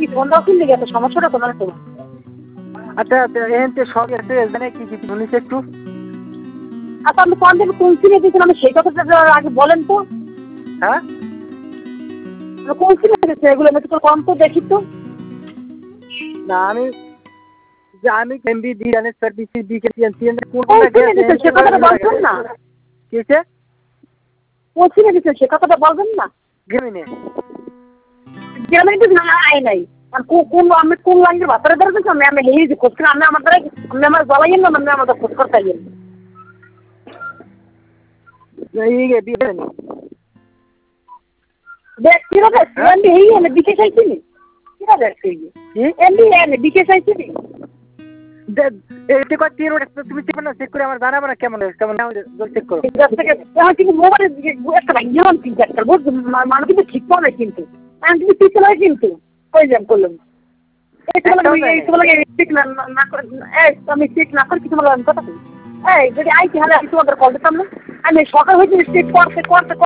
Phone দাও কিনলে এত সমস্যাটা তোমার তো। আচ্ছা এখানে সব আছে এখানে কি কি শুনিস একটু। আচ্ছা আপনি কোন থেকে কোন সিমে দিয়েছেন আমি সেই কথাটা আগে বলেন তো। হ্যাঁ কোন সিমে দিয়েছে এগুলো আমি তো কম তো দেখি তো। না আমি MB D NS service D K CN কোন সিমে দিয়েছেন সে কথাটা বলছেন না। কিসে কোন সিমে দিয়েছেন সে কথাটা বলবেন না। গেমিনে গেমিনে তো না আয় নাই। আর কোন আমি কোন লাইনের বাতারে ধরেছেন আমি হেই যে খোঁজ করে আমি আমার দ্বারা আমি আমার জ্বালাইয়েন না আমি আমাদের খোঁজ করতে আইয়েন। এই বিয়ে নি দেখ কিভাবে এমবি হেই এনে বিকে চাইছি নি কিভাবে দেখছি এমবি এনে বিকে চাইছি নি। এইটা কত তিন ওটা তুমি চেক করে আমার জানাবো না কেমন কেমন চেক করো এখন কিন্তু মোবাইলের দিকে একটা ভাগ্যবান চিন্তা একটা বুঝছেন মানুষ কিন্তু ঠিক পাবে কিন্তু আমি কিন্তু ঠিক নয় কিন্তু ওই জ্যাম করলাম আমি চেক না করে কিছু বললাম কথা এই যদি আইছি হলে আমি তোমাদের কল দিতাম না আমি সকাল হয়েছি করতে করতে